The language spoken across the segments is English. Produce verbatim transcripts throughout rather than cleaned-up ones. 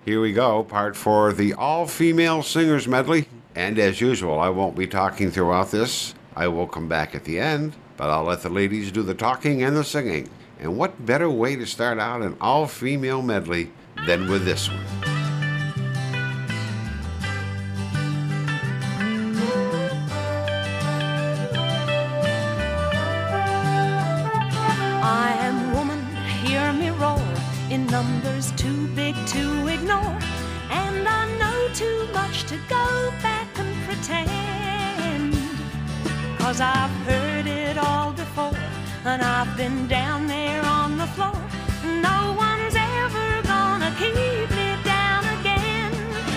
Here we go, part four, the all-female singers medley. And as usual, I won't be talking throughout this. I will come back at the end, but I'll let the ladies do the talking and the singing. And what better way to start out an all-female medley than with this one? I am woman, hear me roar, in numbers too big to ignore, and I know too much to go back and pretend, 'cause I've heard it all before, and I've been down there on the floor. No one's ever gonna keep me down again.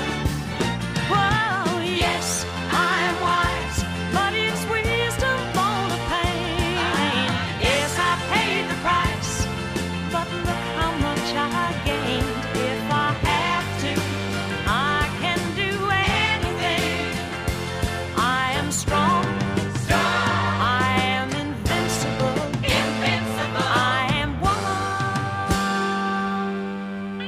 Whoa, yes, I am wise, but it's wisdom born of pain. Yes, I paid the price, but look how much I gained. If I have to, I can do anything. I am strong. I am invincible. Invincible. I am woman.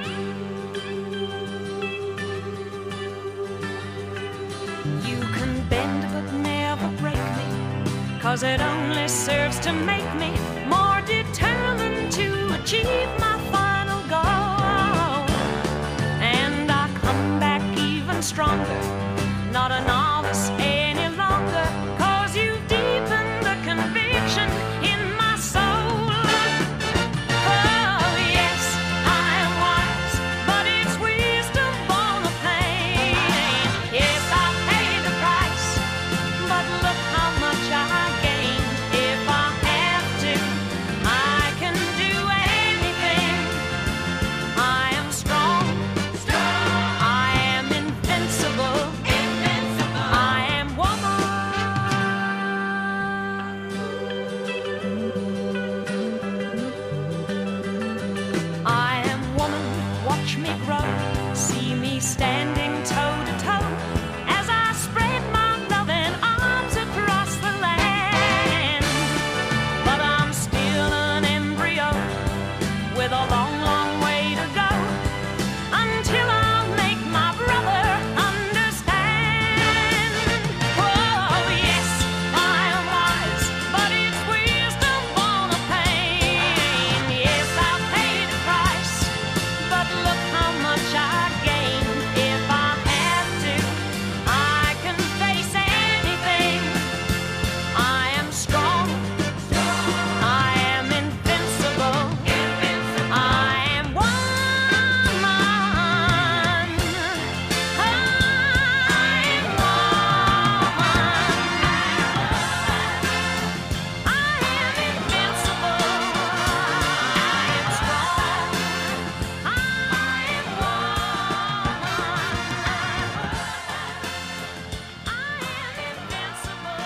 You can bend but never break me, 'cause it only serves to make me more determined to achieve my final goal. And I come back even stronger, not a novice any longer, 'cause you've deepened the conviction in my soul. Oh, yes, I am wise, but it's wisdom born of pain. Yes, I paid the price, but look how much I gained. If I have to, I can do anything. I am strong. I am invincible. Invincible. I am woman. I am woman. Watch me grow. See me standing toe to toe as I spread my loving arms across the land. But I'm still an embryo with a long, long way to go until I'll make my brother understand. Oh, yes, I am wise, but it's wisdom born of pain. Yes, I've paid the price, but look how much I gained. If I have to, I can face anything. I am strong. I am invincible. I am woman. I am woman. I am invincible. I am strong. I am woman. I am invincible.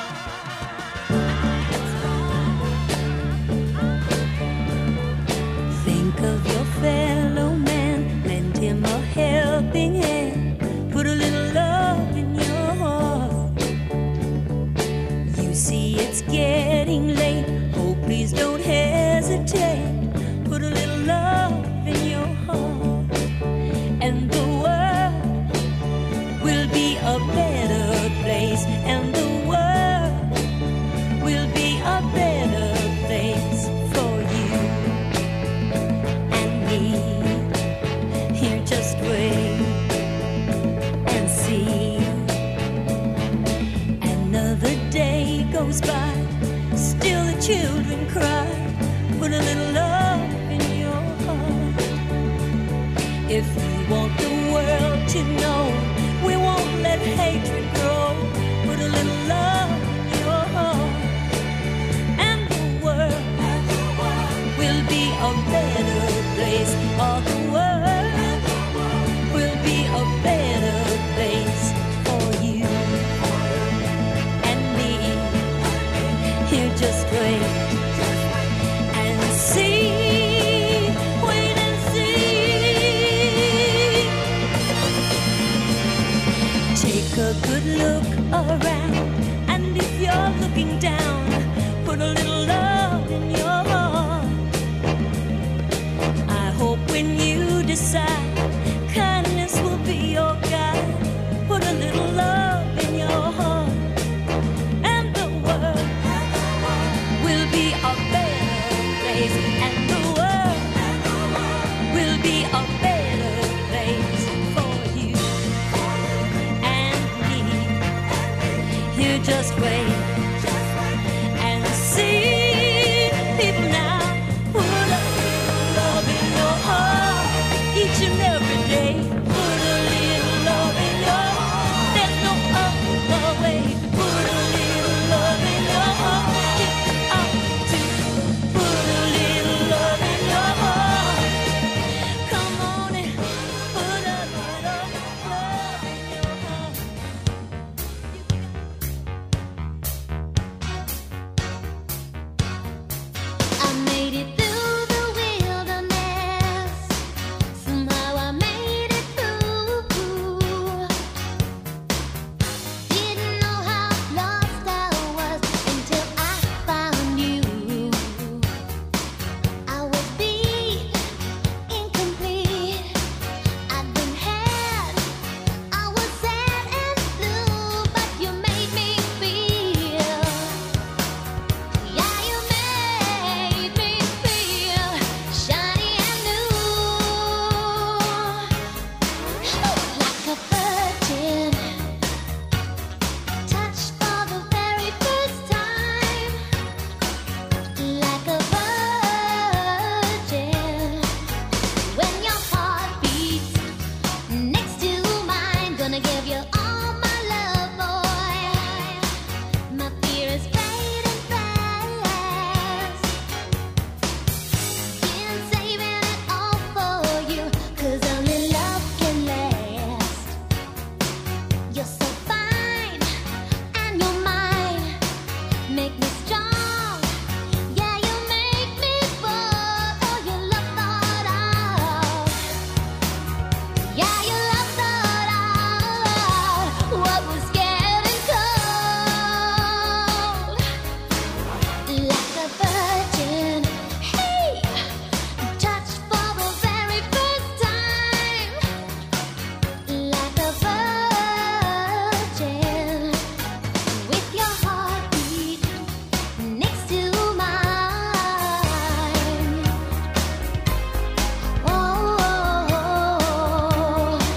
Think of your fellow man, lend him a helping hand, put a little love in your heart. You see it's getting late, oh please don't hesitate, put a little love in your heart, and the world will be a better place, and the world will be a better place for you and me. Here, just wait and see. Another day goes by, still the children cry. Put a little love in your heart. If you want the world to know, we won't let hatred grow. Put a little love in your heart, and the world will be a better place. All the world will be a better place for you and me. Here, just wait and see. Wait and see. Take a good look around, and if you're looking down, put a little love in your heart. I hope when you decide kindness just wait and see. People now, put a little love in your heart each and every day. Put a little love in your heart. There's no other way. Put a little love in your heart. It's up to put a little love in your heart. Come on and put a little love in your heart. I made it through the wilderness. Somehow I made it through. Didn't know how lost I was until I found you. I was beat, incomplete. I'd been had. I was sad and blue, but you made me feel. Yeah, you made me feel shiny and new, like a virgin, touched for the very first time, like a virgin. When your heart beats next to mine, gonna give you all my love, boy. My fear is fading fast. Been saving it all for you, 'cause only love can last. You're so fine, and you're mine. Make me strong. Yeah, you make me fall. Oh, your love thought out. Yeah, your love thought out what was getting cold. Like a virgin, hey, touched for the very first time. Like a virgin, with your heartbeat next to mine. Oh,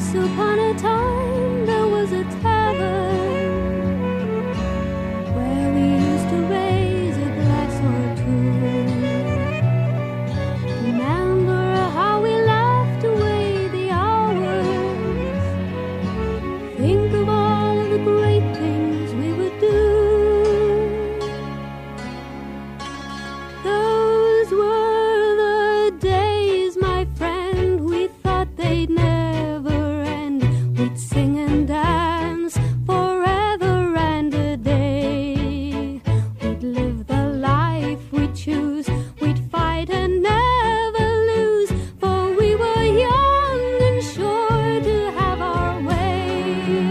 Once upon a time there was a tavern where we used to raise a glass or two. Remember how we laughed away the hours. Think of all of the great things we would do. Those were the days, my friend, we thought they'd never end. We'd sing and dance forever and a day. We'd live the life we'd choose. We'd fight and never lose, for we were young and sure to have our way.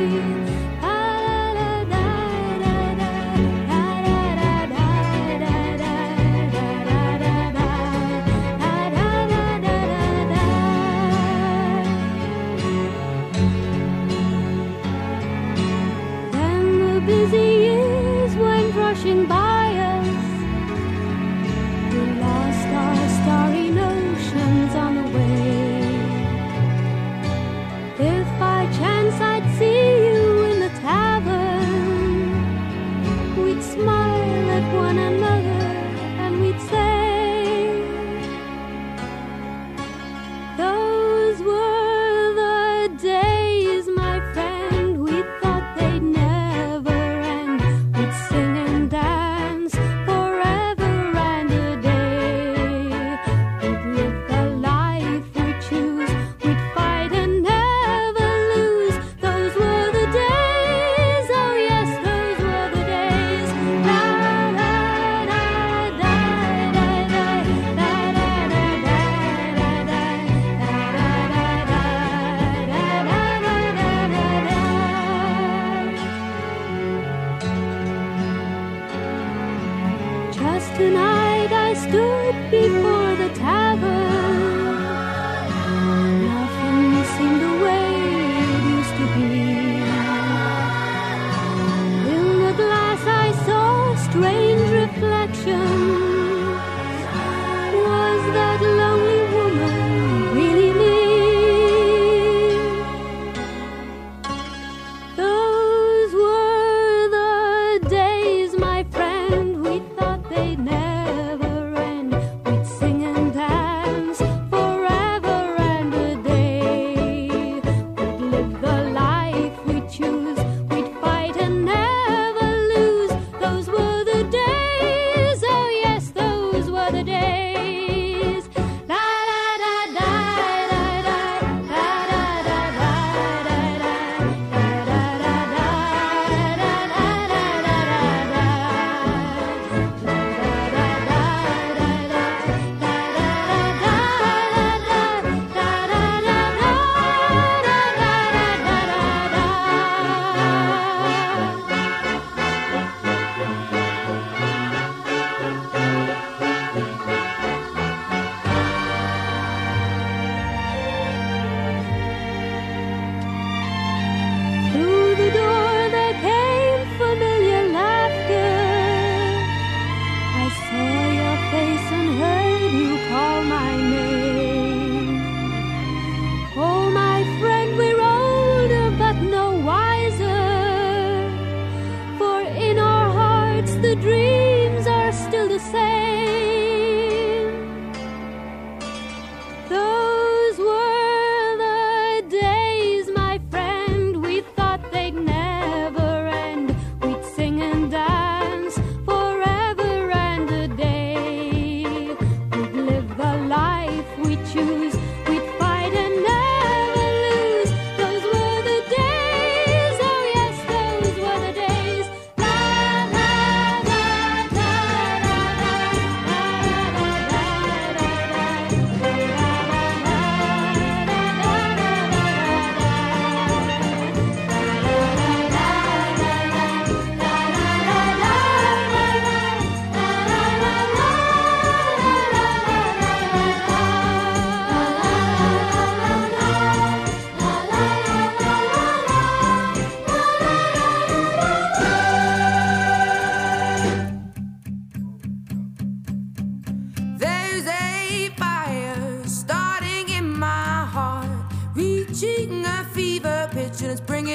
Then the busy years went rushing by us. We lost our starry notions on the way. If by chance I'd see you in the tavern, we'd smile at one another and we'd say, those were the days, my friend, we thought they'd never end. We'd sing and dance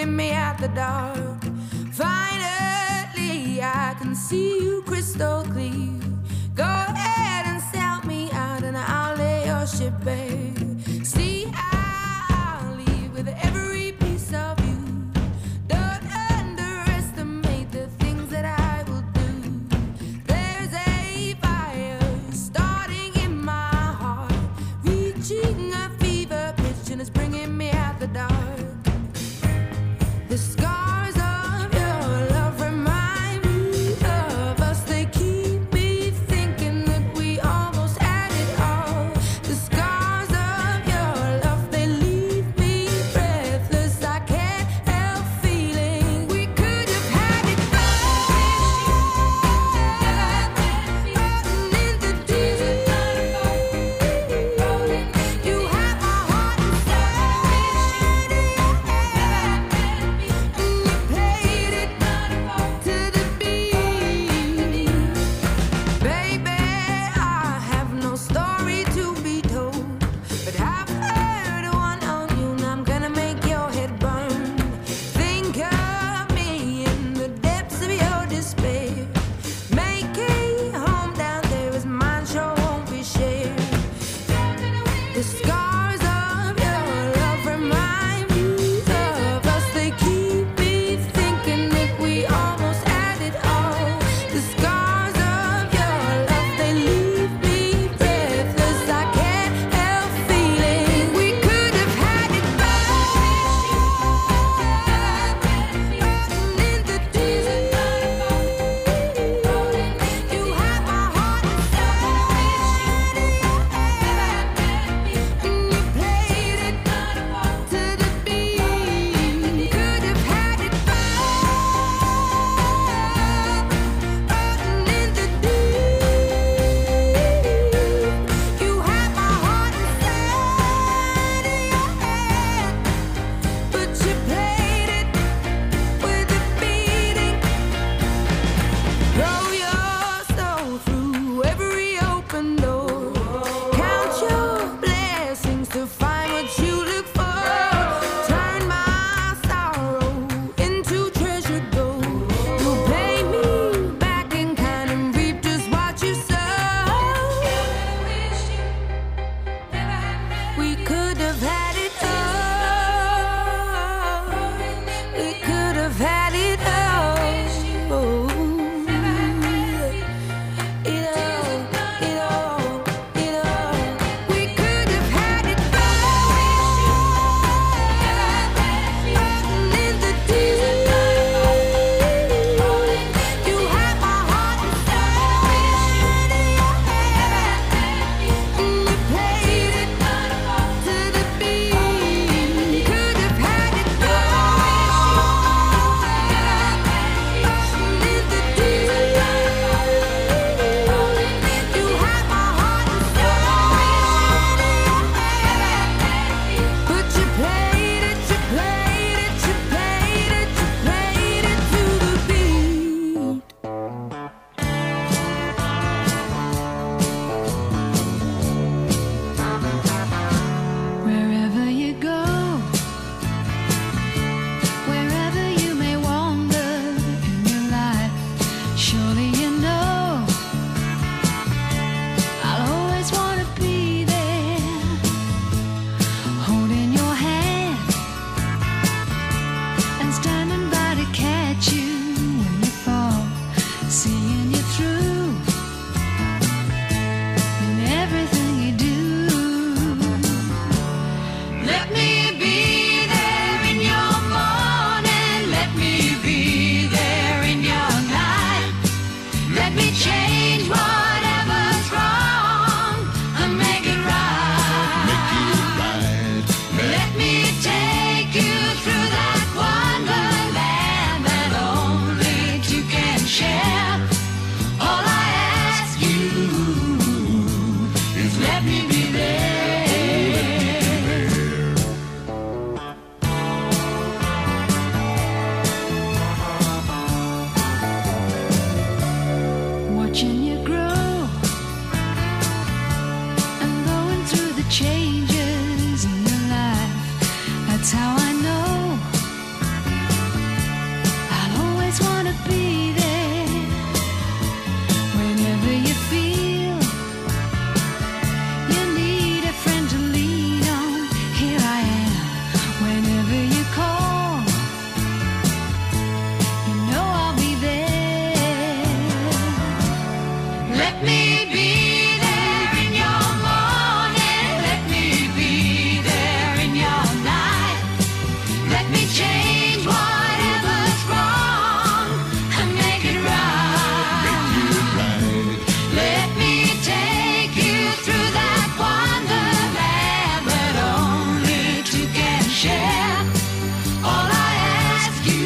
bringing me out the dark. Finally, I can see you crystal clear. Go ahead and sell me out, and I'll lay your ship bare. See, I'll leave with every piece of you. Don't underestimate the things that I will do. There's a fire starting in my heart, reaching a fever pitch, and it's bringing me out the dark. The scars of your love remind me of us. They keep me Let me change whatever's wrong and make it right. Let me take you through that wonderland that only two can share. All I ask you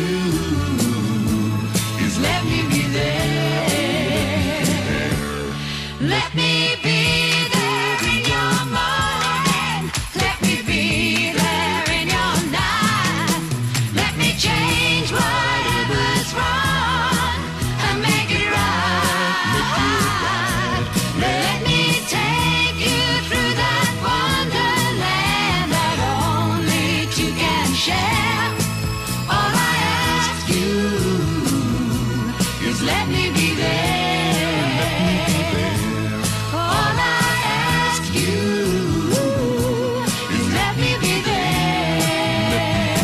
is let me be there. Let me be there in your morning. Let me be there in your night. Let me change whatever's wrong and make it right. Let me take you through that wonderland that only two can share. All I ask you is let me be there. All I ask you is let me be there.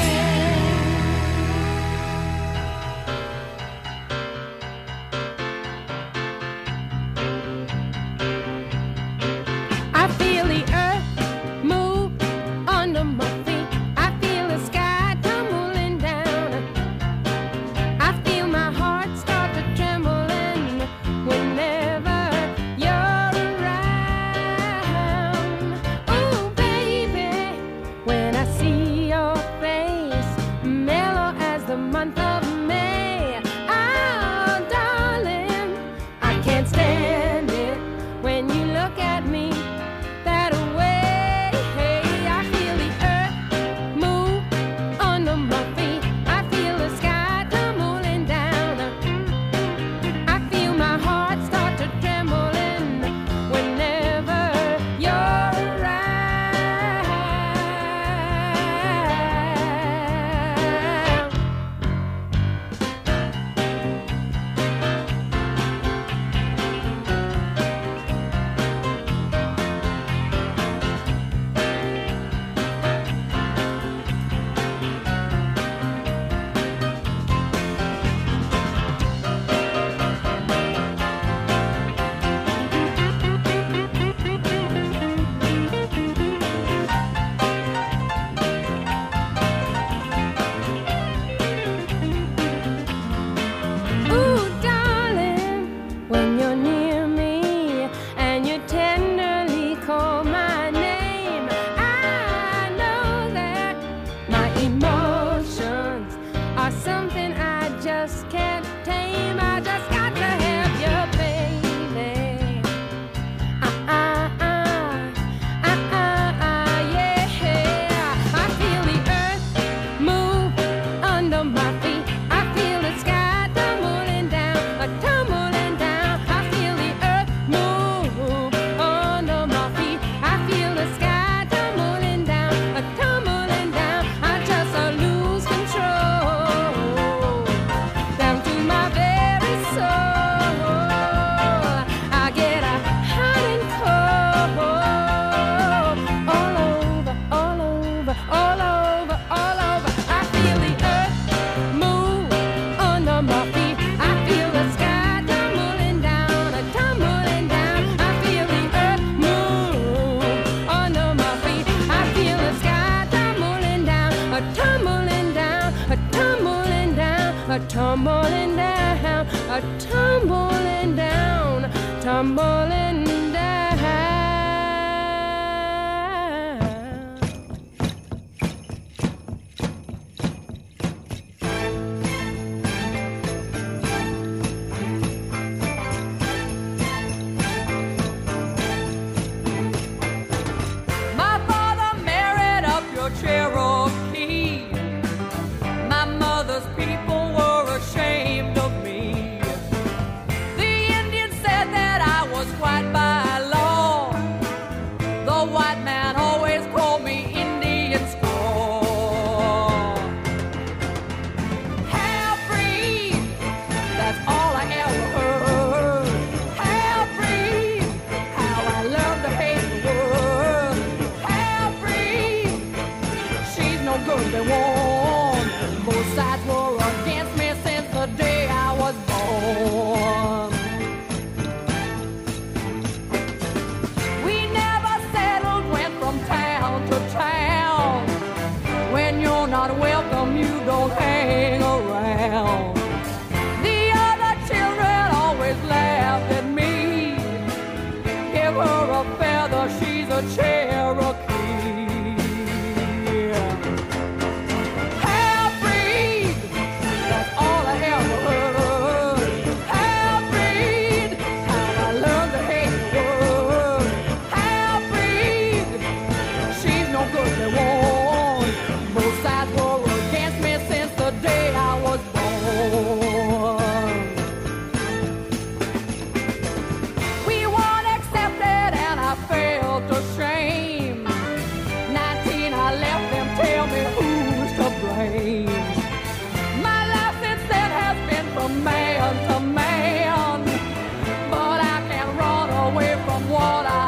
I feel the earth move under my feet. I feel the sky tumbling down. I feel my heart start to trembling whenever you're around. Oh, baby, when I see your face, mellow as the month of May. Oh, darling, I can't stand it when you look at me that way. I feel the earth move under my feet. I feel the sky tumbling down. I feel my heart start to trembling whenever you're around. Ooh, darling, when you're near me and you tenderly call my name, I know that my emotions are something I just can't tame. I just got to have you, baby. Uh, uh, uh, uh, uh, uh, yeah. I feel the earth move under my feet. I feel the sky tumbling down, a tumbling down. I feel the earth move under my feet. I feel the sky tumbling down, a tumbling down. I just uh, lose control down to my very soul. I get a hot and cold all over, all over, all over, all over. I feel the earth move under my feet. I feel the sky tumbling down, a tumbling down. I feel the earth move under my feet. I feel the sky tumbling down, a tumbling down, a tumbling down, a tumbling down, a tumbling down, tumbling down. My father married up your Cherokee. My mother's people were ashamed of me. The Indians said that I was white by not welcome, you don't hang around. The other children always laughed at me. Give her a feather, she's a Cherokee. Half-breed, that's all I ever heard. Half-breed, how I learned to hate the word. Half-breed, she's no good, they won't. Both sides were against me since the day I was born. We weren't accepted and I felt ashamed. Nineteen, I left them, tell me who's to blame. My life since then has been from man to man, but I can't run away from what I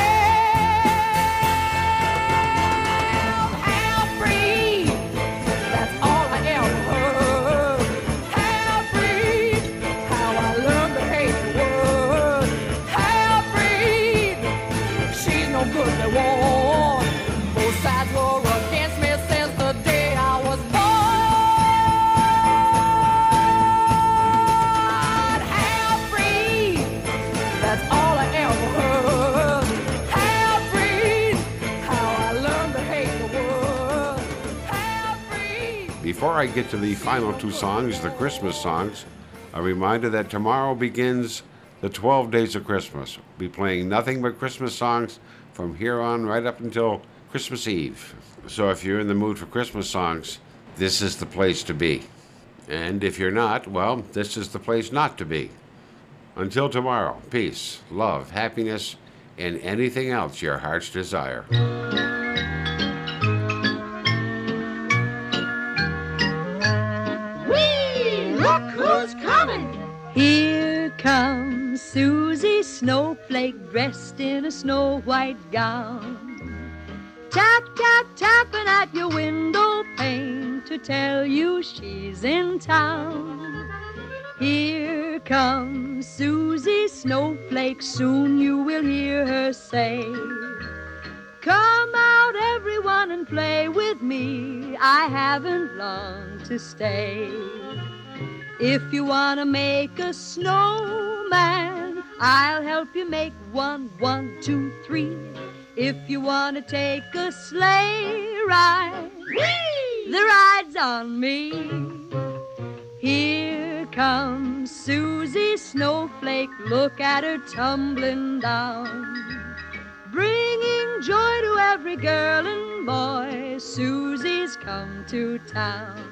am. Half-breed, that's all I ever heard. Half-breed, how I learned to hate the word. Half-breed, she's no good, they won't. Both sides were against me since the day I was born. Half-breed, that's all I ever heard. Half-breed, how I learned to hate the word. Half-breed. Before I get to the final two songs, the Christmas songs, a reminder that tomorrow begins the twelve days of Christmas. We'll be playing nothing but Christmas songs from here on right up until Christmas Eve. So if you're in the mood for Christmas songs, this is the place to be. And if you're not, well, this is the place not to be. Until tomorrow, peace, love, happiness, and anything else your heart's desire. Whee! Look who's coming! Here comes Susie Snowflake dressed in a snow white gown. Tap, tap, tapping at your window pane to tell you she's in town. Here comes Susie Snowflake, soon you will hear her say, come out everyone and play with me, I haven't long to stay. If you want to make a snowman, I'll help you make one, one, two, three. If you want to take a sleigh ride, whee! The ride's on me. Here comes Susie Snowflake, look at her tumbling down. Bringing joy to every girl and boy, Susie's come to town.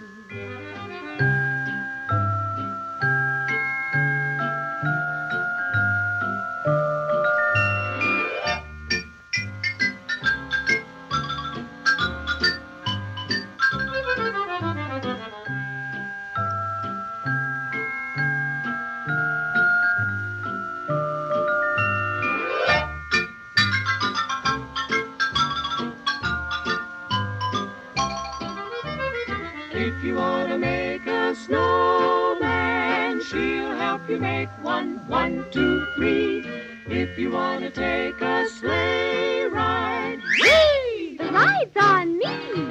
If you want to make a snowman, she'll help you make one, one, two, three. If you want to take a sleigh ride, whee! The ride's on me.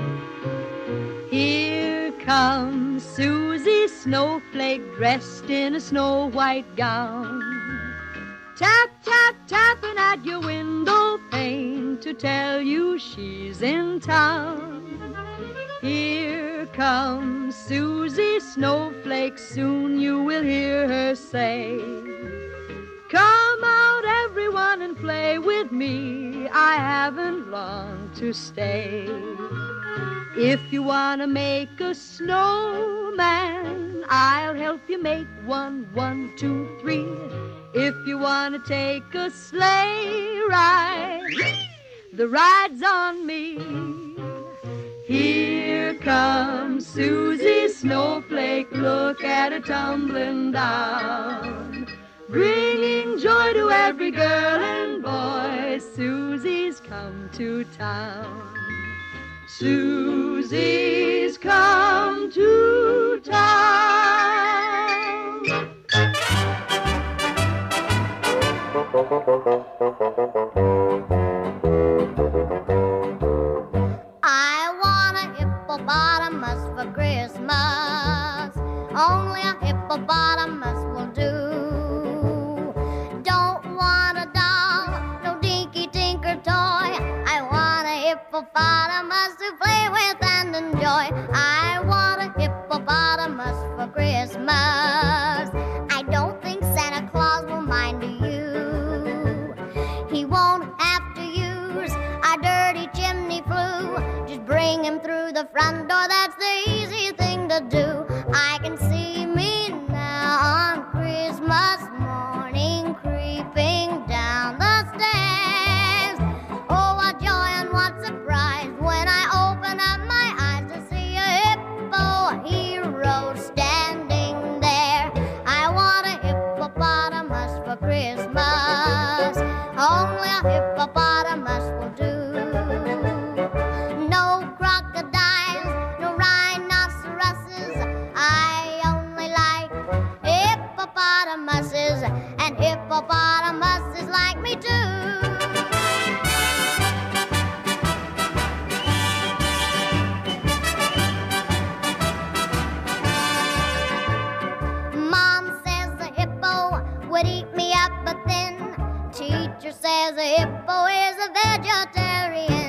Here comes Susie Snowflake dressed in a snow white gown. Tap, tap, tapping at your window pane to tell you she's in town. Here comes Susie Snowflake, soon you will hear her say, come out everyone and play with me, I haven't long to stay. If you want to make a snowman, I'll help you make one, one, two, three. If you want to take a sleigh ride, the ride's on me. Here comes Susie Snowflake, look at her tumbling down. Bringing joy to every girl and boy, Susie's come to town. Susie's come to town. I want a hippopotamus for Christmas. Only a hippopotamus will do. Don't want a doll, no dinky tinker toy. I want a hippopotamus to play with and enjoy. I want a hippopotamus for Christmas. I don't think Santa Claus will mind you. He won't have to use our dirty chimney flue. Just bring him through the front door, that's the easy thing to do. I can see me now on Christmas morning creeping down the stairs. Oh, what joy and what surprise when I open up my eyes to see a hippo hero standing there. I want a hippopotamus for Christmas. Only a hippopotamus will do. No crocodiles, no rhinoceroses. I only like hippopotamuses, and hippopotamuses like me too. Mom says the hippo would eat me up, but then teacher says a hippo is a vegetarian.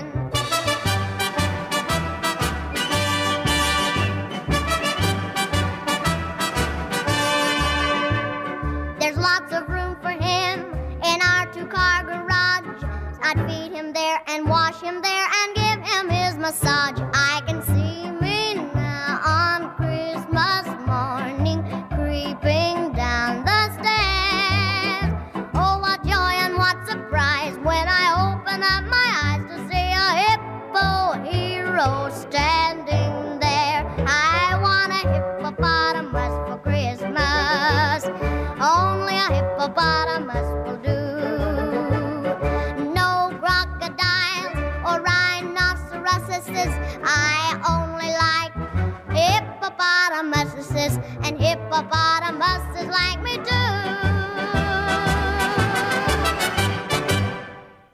There's lots of room for him in our two-car garage. I'd feed him there and wash him there and give him his massage. I can see me now on Christmas morning creeping down the stairs. Oh, what joy and what surprise when I open up my eyes to see a hippo hero standing there. I want a hippopotamus for Christmas. Only a hippopotamus will do. No crocodiles or rhinoceroses. I only like hippopotamuses, and hippopotamuses